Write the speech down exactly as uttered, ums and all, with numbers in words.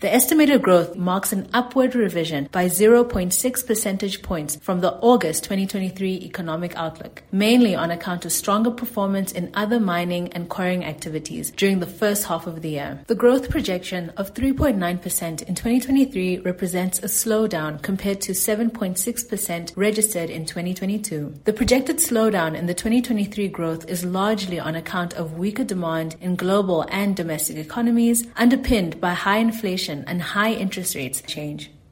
The estimated growth marks an upward revision by zero point six percentage points from the August twenty twenty-three economic outlook, mainly on account of stronger performance in other mining and quarrying activities during the first half of the year. The growth projection of three point nine percent in twenty twenty-three represents a slowdown compared to seven point six percent registered in twenty twenty-two. The projected slowdown in the twenty twenty-three growth is largely on account of weaker demand in global and domestic economies, underpinned by high inflation and high interest rates change.